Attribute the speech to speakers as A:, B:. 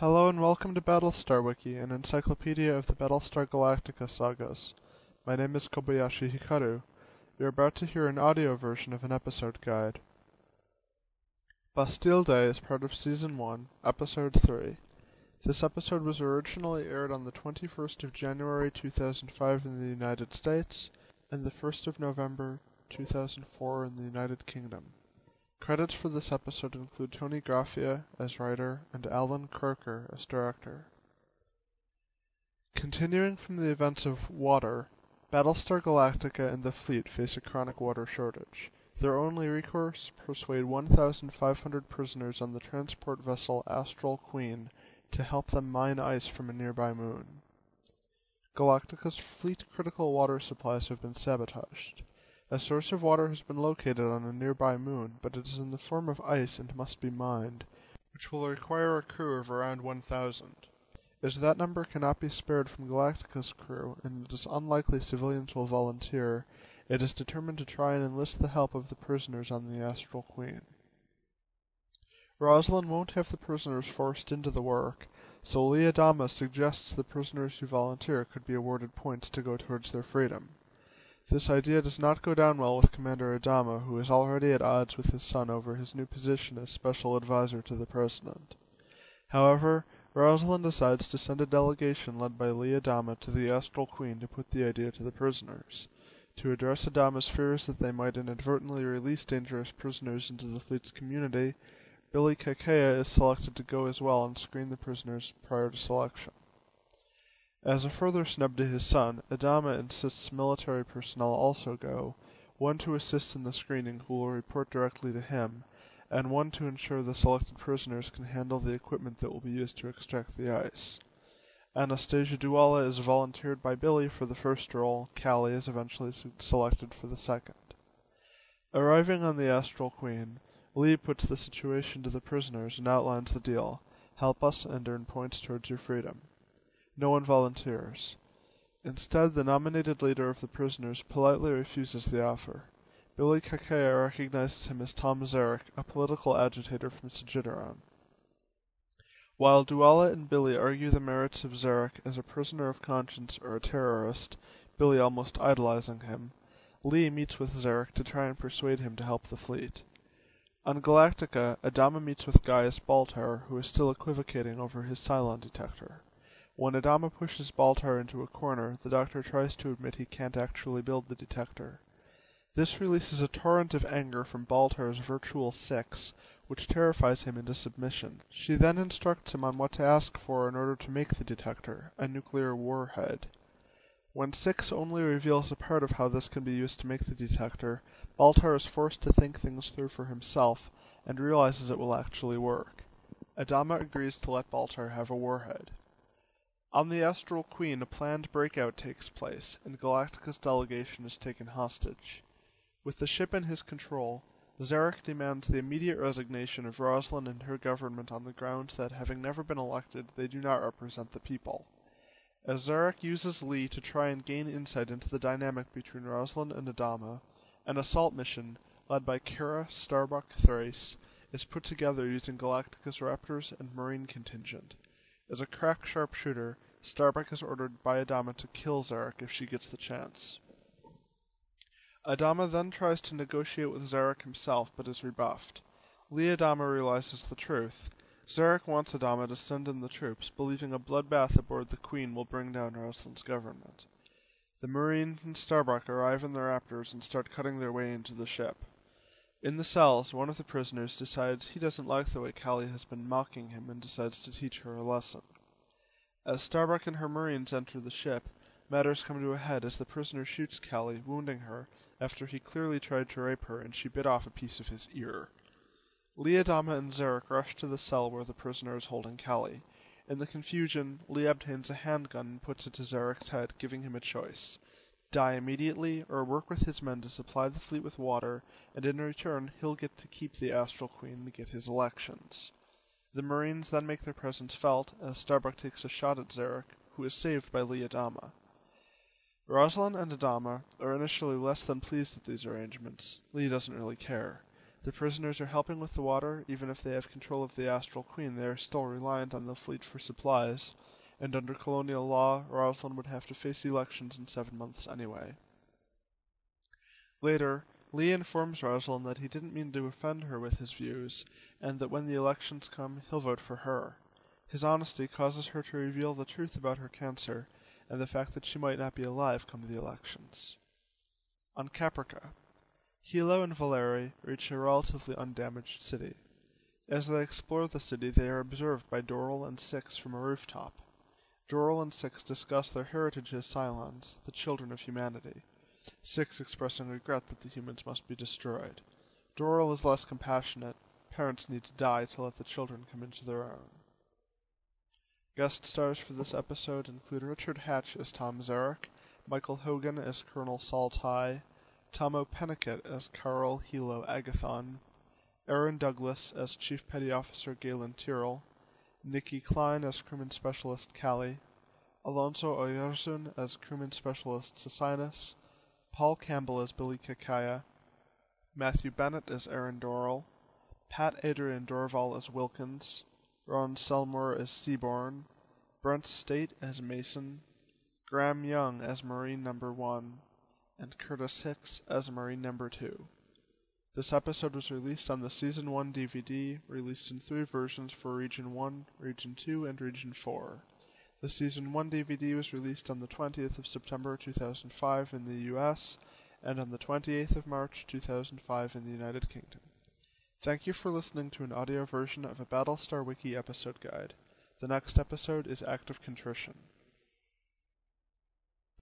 A: Hello and welcome to Battlestar Wiki, an encyclopedia of the Battlestar Galactica sagas. My name is Kobayashi Hikaru. You're about to hear an audio version of an episode guide. Bastille Day is part of Season 1, Episode 3. This episode was originally aired on the 21st of January 2005 in the United States and the 1st of November 2004 in the United Kingdom. Credits for this episode include Tony Graffia as writer and Alan Croker as director. Continuing from the events of Water, Battlestar Galactica and the fleet face a chronic water shortage. Their only recourse: persuade 1,500 prisoners on the transport vessel Astral Queen to help them mine ice from a nearby moon. Galactica's fleet-critical water supplies have been sabotaged. A source of water has been located on a nearby moon, but it is in the form of ice and must be mined, which will require a crew of around 1,000. As that number cannot be spared from Galactica's crew, and it is unlikely civilians will volunteer, it is determined to try and enlist the help of the prisoners on the Astral Queen. Roslin won't have the prisoners forced into the work, so Lee Adama suggests the prisoners who volunteer could be awarded points to go towards their freedom. This idea does not go down well with Commander Adama, who is already at odds with his son over his new position as special advisor to the president. However, Roslin decides to send a delegation led by Lee Adama to the Astral Queen to put the idea to the prisoners. To address Adama's fears that they might inadvertently release dangerous prisoners into the fleet's community, Billy Kakea is selected to go as well and screen the prisoners prior to selection. As a further snub to his son, Adama insists military personnel also go, one to assist in the screening who will report directly to him, and one to ensure the selected prisoners can handle the equipment that will be used to extract the ice. Anastasia Duala is volunteered by Billy for the first role. Callie is eventually selected for the second. Arriving on the Astral Queen, Lee puts the situation to the prisoners and outlines the deal: help us and earn points towards your freedom. No one volunteers. Instead, the nominated leader of the prisoners politely refuses the offer. Billy Kakea recognizes him as Tom Zarek, a political agitator from Sagittaron. While Duala and Billy argue the merits of Zarek as a prisoner of conscience or a terrorist, Billy almost idolizing him, Lee meets with Zarek to try and persuade him to help the fleet. On Galactica, Adama meets with Gaius Baltar, who is still equivocating over his Cylon detector. When Adama pushes Baltar into a corner, the Doctor tries to admit he can't actually build the detector. This releases a torrent of anger from Baltar's Virtual Six, which terrifies him into submission. She then instructs him on what to ask for in order to make the detector, a nuclear warhead. When Six only reveals a part of how this can be used to make the detector, Baltar is forced to think things through for himself, and realizes it will actually work. Adama agrees to let Baltar have a warhead. On the Astral Queen, a planned breakout takes place, and Galactica's delegation is taken hostage. With the ship in his control, Zarek demands the immediate resignation of Roslin and her government on the grounds that, having never been elected, they do not represent the people. As Zarek uses Lee to try and gain insight into the dynamic between Roslin and Adama, an assault mission, led by Kara Starbuck Thrace, is put together using Galactica's Raptors and Marine contingent. As a crack sharpshooter, Starbuck is ordered by Adama to kill Zarek if she gets the chance. Adama then tries to negotiate with Zarek himself, but is rebuffed. Lee Adama realizes the truth. Zarek wants Adama to send in the troops, believing a bloodbath aboard the Queen will bring down Roslin's government. The Marines and Starbuck arrive in the Raptors and start cutting their way into the ship. In the cells, one of the prisoners decides he doesn't like the way Callie has been mocking him and decides to teach her a lesson. As Starbuck and her Marines enter the ship, matters come to a head as the prisoner shoots Callie, wounding her, after he clearly tried to rape her and she bit off a piece of his ear. Lee Adama and Zarek rush to the cell where the prisoner is holding Callie. In the confusion, Lee obtains a handgun and puts it to Zarek's head, giving him a choice: die immediately, or work with his men to supply the fleet with water, and in return he'll get to keep the Astral Queen to get his elections. The Marines then make their presence felt, as Starbuck takes a shot at Zarek, who is saved by Lee Adama. Roslin and Adama are initially less than pleased at these arrangements. Lee doesn't really care. The prisoners are helping with the water. Even if they have control of the Astral Queen, they are still reliant on the fleet for supplies, and under colonial law, Rosalind would have to face elections in 7 months anyway. Later, Lee informs Rosalind that he didn't mean to offend her with his views, and that when the elections come, he'll vote for her. His honesty causes her to reveal the truth about her cancer, and the fact that she might not be alive come the elections. On Caprica, Hilo and Valeri reach a relatively undamaged city. As they explore the city, they are observed by Doral and Six from a rooftop. Doral and Six discuss their heritage as Cylons, the children of humanity, Six expressing regret that the humans must be destroyed. Doral is less compassionate. Parents need to die to let the children come into their own. Guest stars for this episode include Richard Hatch as Tom Zarek, Michael Hogan as Colonel Saul Tigh, Tomo Pennicott as Carl Hilo Agathon, Aaron Douglas as Chief Petty Officer Galen Tyrrell, Nikki Klein as Crewman Specialist Callie, Alonso Oyarzun as Crewman Specialist Cecynus, Paul Campbell as Billy Kakaya, Matthew Bennett as Aaron Doral, Pat Adrian Dorval as Wilkins, Ron Selmore as Seaborn, Brent State as Mason, Graham Young as Marine No. 1, and Curtis Hicks as Marine No. 2. This episode was released on the Season 1 DVD, released in 3 versions for Region 1, Region 2, and Region 4. The Season 1 DVD was released on the 20th of September 2005 in the US, and on the 28th of March 2005 in the United Kingdom. Thank you for listening to an audio version of a Battlestar Wiki episode guide. The next episode is Act of Contrition.